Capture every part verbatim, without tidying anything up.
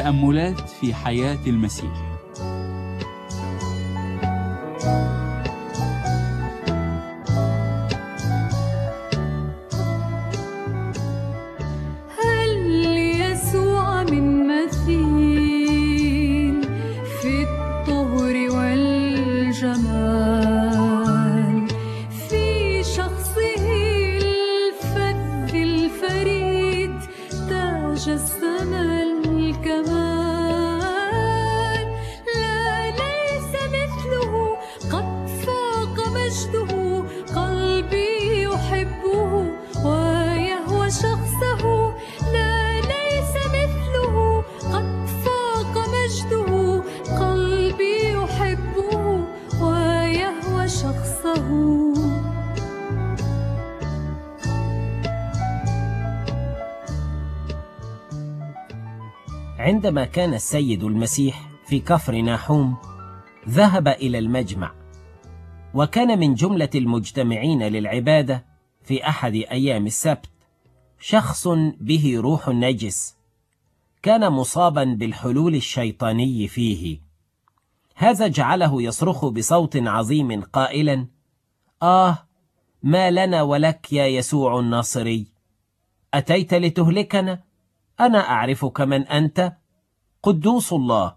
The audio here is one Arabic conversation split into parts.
تأملات في حياة المسيح. عندما كان السيد المسيح في كفر ناحوم ذهب إلى المجمع، وكان من جملة المجتمعين للعبادة في أحد أيام السبت شخص به روح نجس، كان مصابا بالحلول الشيطاني فيه. هذا جعله يصرخ بصوت عظيم قائلا: آه ما لنا ولك يا يسوع الناصري، أتيت لتهلكنا؟ أنا أعرفك من أنت، قدوس الله.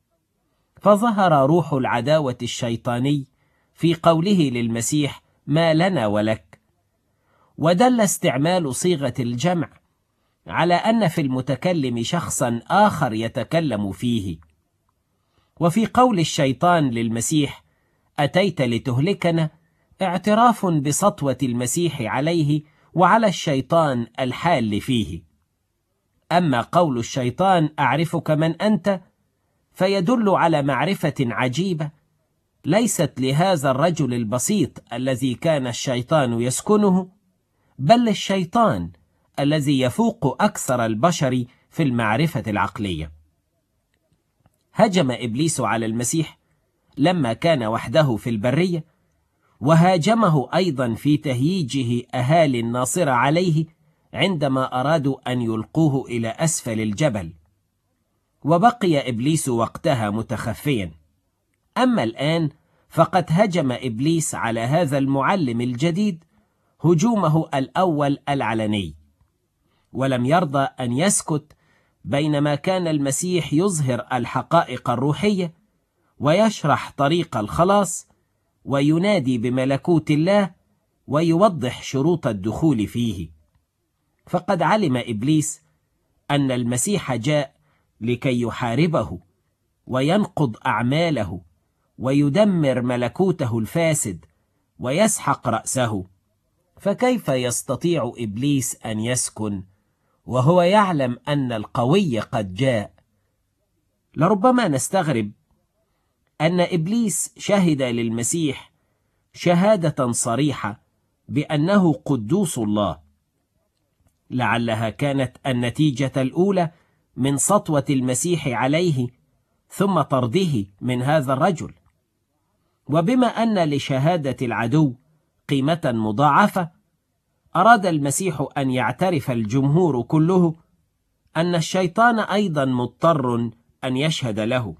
فظهر روح العداوة الشيطاني في قوله للمسيح: ما لنا ولك، ودل استعمال صيغة الجمع على أن في المتكلم شخصا آخر يتكلم فيه. وفي قول الشيطان للمسيح: أتيت لتهلكنا، اعتراف بسطوة المسيح عليه وعلى الشيطان الحال فيه. أما قول الشيطان: أعرفك من أنت، فيدل على معرفة عجيبة ليست لهذا الرجل البسيط الذي كان الشيطان يسكنه، بل للشيطان الذي يفوق أكثر البشر في المعرفة العقلية. هجم إبليس على المسيح لما كان وحده في البرية، وهاجمه أيضا في تهييجه أهالي الناصرة عليه عندما أرادوا أن يلقوه إلى أسفل الجبل، وبقي إبليس وقتها متخفيا. أما الآن فقد هجم إبليس على هذا المعلم الجديد هجومه الأول العلني، ولم يرضى أن يسكت بينما كان المسيح يظهر الحقائق الروحية ويشرح طريق الخلاص وينادي بملكوت الله ويوضح شروط الدخول فيه. فقد علم إبليس أن المسيح جاء لكي يحاربه وينقض أعماله ويدمر ملكوته الفاسد ويسحق رأسه، فكيف يستطيع إبليس أن يسكن وهو يعلم أن القوي قد جاء؟ لربما نستغرب أن إبليس شهد للمسيح شهادة صريحة بأنه قدوس الله. لعلها كانت النتيجة الأولى من سطوة المسيح عليه ثم طرده من هذا الرجل. وبما أن لشهادة العدو قيمة مضاعفة، أراد المسيح أن يعترف الجمهور كله أن الشيطان أيضا مضطر أن يشهد له،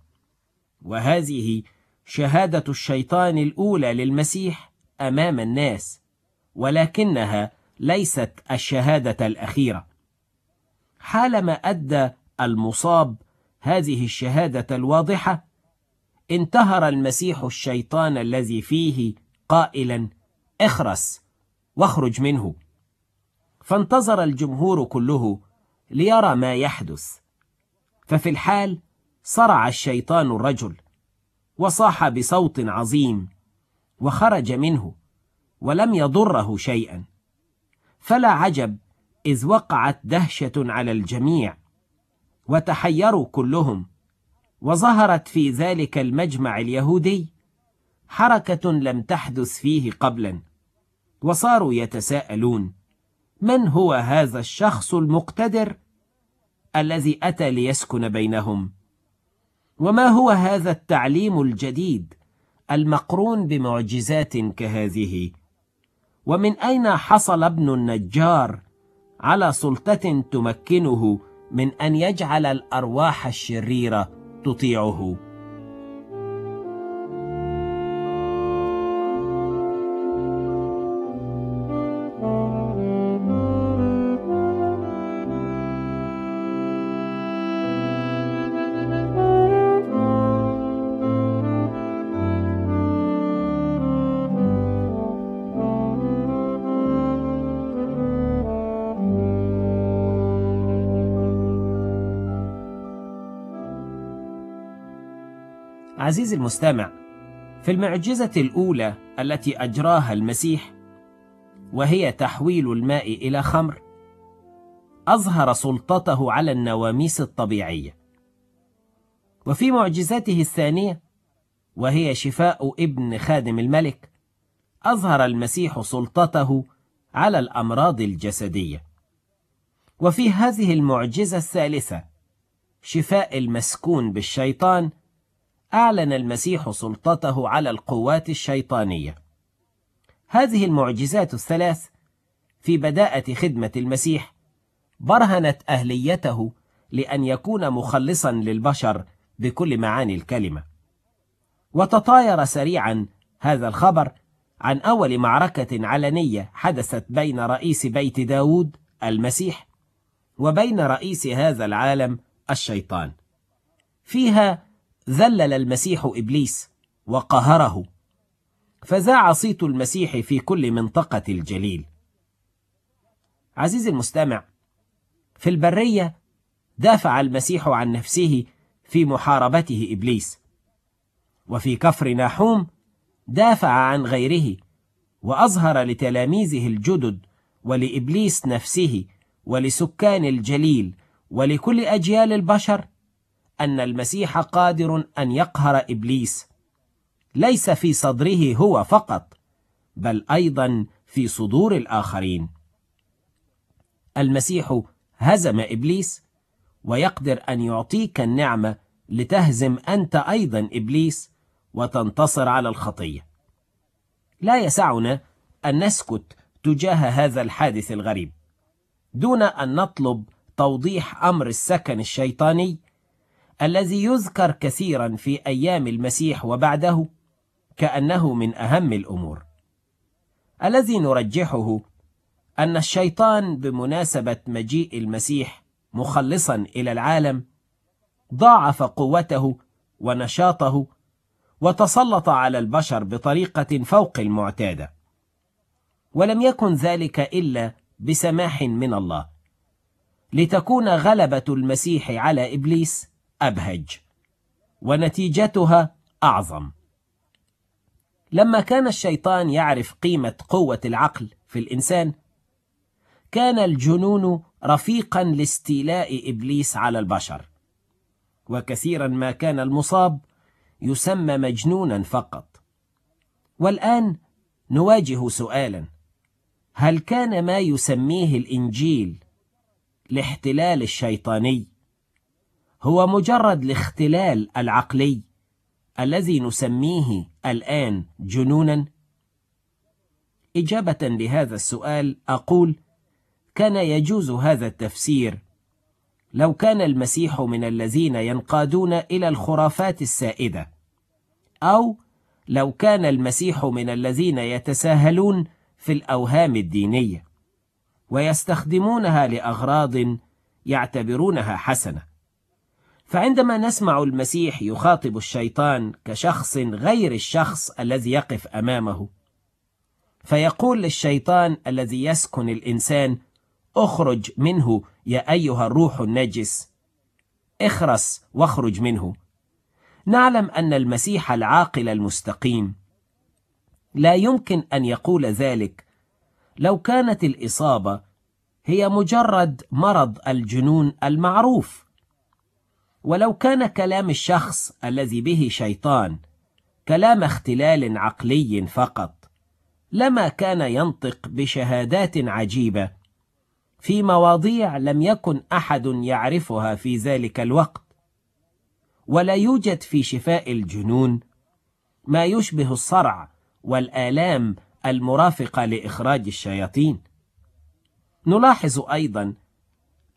وهذه شهادة الشيطان الأولى للمسيح أمام الناس، ولكنها ليست الشهادة الأخيرة. حالما أدى المصاب هذه الشهادة الواضحة، انتهر المسيح الشيطان الذي فيه قائلا: اخرس واخرج منه. فانتظر الجمهور كله ليرى ما يحدث، ففي الحال صرع الشيطان الرجل وصاح بصوت عظيم وخرج منه ولم يضره شيئا. فلا عجب إذ وقعت دهشة على الجميع وتحيروا كلهم، وظهرت في ذلك المجمع اليهودي حركة لم تحدث فيه قبلا، وصاروا يتساءلون: من هو هذا الشخص المقتدر الذي أتى ليسكن بينهم؟ وما هو هذا التعليم الجديد المقرون بمعجزات كهذه؟ ومن أين حصل ابن النجار على سلطة تمكنه من أن يجعل الأرواح الشريرة تطيعه. عزيزي المستمع، في المعجزة الأولى التي أجراها المسيح، وهي تحويل الماء إلى خمر، أظهر سلطته على النواميس الطبيعية. وفي معجزته الثانية، وهي شفاء ابن خادم الملك، أظهر المسيح سلطته على الأمراض الجسدية. وفي هذه المعجزة الثالثة، شفاء المسكون بالشيطان، أعلن المسيح سلطته على القوات الشيطانية. هذه المعجزات الثلاث في بداءة خدمة المسيح برهنت أهليته لأن يكون مخلصا للبشر بكل معاني الكلمة. وتطاير سريعا هذا الخبر عن أول معركة علنية حدثت بين رئيس بيت داود المسيح وبين رئيس هذا العالم الشيطان. فيها ذلل المسيح إبليس وقهره، فذاع صيت المسيح في كل منطقة الجليل. عزيزي المستمع، في البرية دافع المسيح عن نفسه في محاربته إبليس، وفي كفر ناحوم دافع عن غيره، وأظهر لتلاميذه الجدد ولإبليس نفسه ولسكان الجليل ولكل أجيال البشر أن المسيح قادر أن يقهر إبليس، ليس في صدره هو فقط، بل أيضا في صدور الآخرين. المسيح هزم إبليس، ويقدر أن يعطيك النعمة لتهزم أنت أيضا إبليس وتنتصر على الخطية. لا يسعنا أن نسكت تجاه هذا الحادث الغريب دون أن نطلب توضيح أمر السكن الشيطاني الذي يذكر كثيرا في أيام المسيح وبعده كأنه من أهم الأمور. الذي نرجحه أن الشيطان بمناسبة مجيء المسيح مخلصا إلى العالم ضاعف قوته ونشاطه، وتسلط على البشر بطريقة فوق المعتادة، ولم يكن ذلك إلا بسماح من الله، لتكون غلبة المسيح على إبليس أبهج ونتيجتها أعظم. لما كان الشيطان يعرف قيمة قوة العقل في الإنسان، كان الجنون رفيقا لاستيلاء إبليس على البشر، وكثيرا ما كان المصاب يسمى مجنونا فقط. والآن نواجه سؤالا: هل كان ما يسميه الإنجيل الاحتلال الشيطاني هو مجرد الاختلال العقلي الذي نسميه الآن جنونا؟ إجابة لهذا السؤال أقول: كان يجوز هذا التفسير لو كان المسيح من الذين ينقادون إلى الخرافات السائدة، أو لو كان المسيح من الذين يتساهلون في الأوهام الدينية ويستخدمونها لأغراض يعتبرونها حسنة. فعندما نسمع المسيح يخاطب الشيطان كشخص غير الشخص الذي يقف أمامه، فيقول للشيطان الذي يسكن الإنسان: اخرج منه يا أيها الروح النجس، اخرس واخرج منه، نعلم أن المسيح العاقل المستقيم لا يمكن أن يقول ذلك لو كانت الإصابة هي مجرد مرض الجنون المعروف، ولو كان كلام الشخص الذي به شيطان كلام اختلال عقلي فقط، لما كان ينطق بشهادات عجيبة في مواضيع لم يكن أحد يعرفها في ذلك الوقت. ولا يوجد في شفاء الجنون ما يشبه الصرع والآلام المرافقة لإخراج الشياطين. نلاحظ أيضا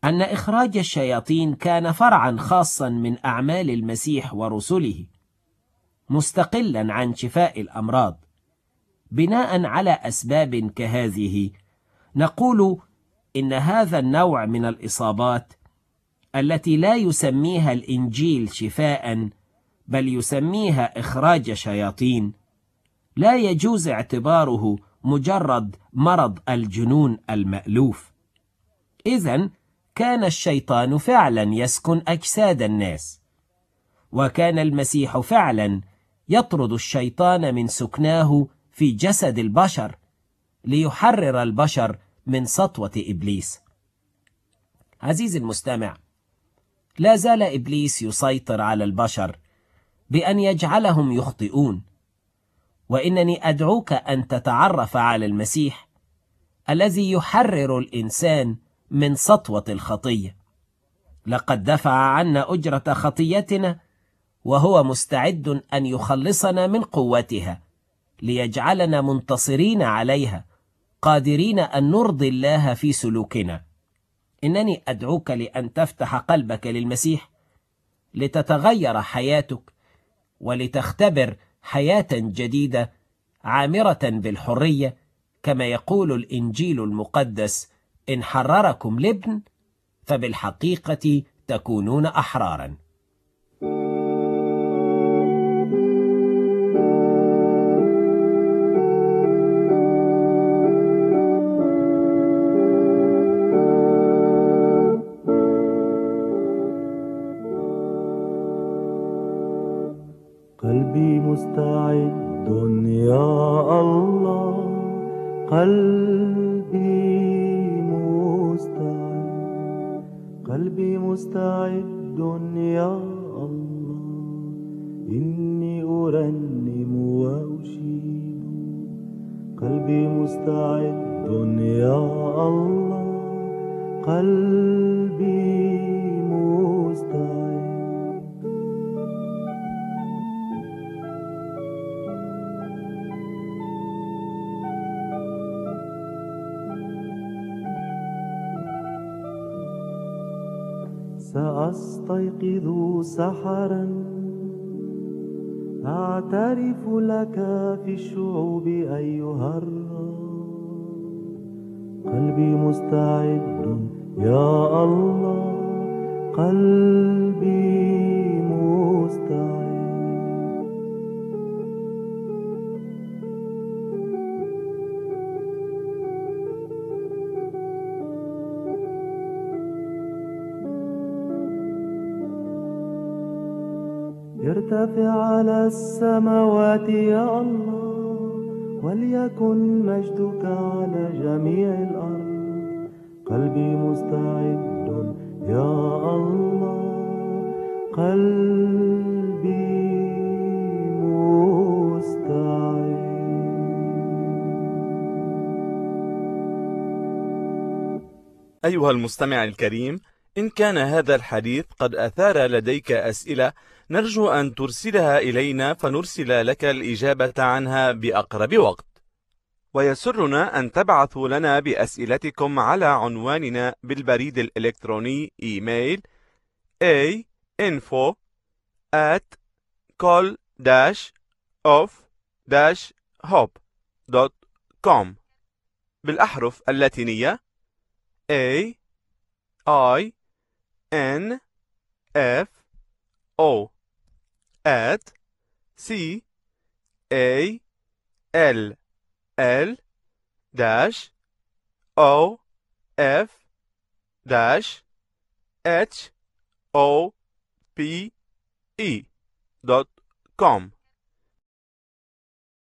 أن إخراج الشياطين كان فرعا خاصا من أعمال المسيح ورسله، مستقلا عن شفاء الأمراض. بناء على أسباب كهذه نقول إن هذا النوع من الإصابات التي لا يسميها الإنجيل شفاء بل يسميها إخراج شياطين لا يجوز اعتباره مجرد مرض الجنون المألوف. إذن كان الشيطان فعلا يسكن أجساد الناس، وكان المسيح فعلا يطرد الشيطان من سكناه في جسد البشر ليحرر البشر من سطوة إبليس. عزيزي المستمع، لا زال إبليس يسيطر على البشر بأن يجعلهم يخطئون، وإنني أدعوك أن تتعرف على المسيح الذي يحرر الإنسان من سطوة الخطية. لقد دفع عنا أجرة خطيتنا، وهو مستعد أن يخلصنا من قوتها ليجعلنا منتصرين عليها، قادرين أن نرضي الله في سلوكنا. إنني أدعوك لأن تفتح قلبك للمسيح لتتغير حياتك ولتختبر حياة جديدة عامرة بالحرية، كما يقول الإنجيل المقدس: إن حرركم الابن فبالحقيقة تكونون أحرارا. قلبي مستعد يا الله، قلبي مستعد، قلبي مستعد يا الله، إني أرنم وأشيد. قلبي مستعد يا الله، قلبي مستعد. سأستيقظ سحرا، أعترف لك في الشعوب أيها الرب. قلبي مستعد يا الله، قلبي مستعد. ارتفع على السماوات يا الله، وليكن مجدك على جميع الأرض. قلبي مستعد يا الله، قلبي مستعد. أيها المستمع الكريم، إن كان هذا الحديث قد أثار لديك أسئلة، نرجو أن ترسلها إلينا فنرسل لك الإجابة عنها بأقرب وقت. ويسرنا أن تبعثوا لنا بأسئلتكم على عنواننا بالبريد الإلكتروني إيميل a info at col dash of dash hope دوت كوم بالأحرف اللاتينية A I N F O at C A L L dash O F dash H O P E دوت كوم.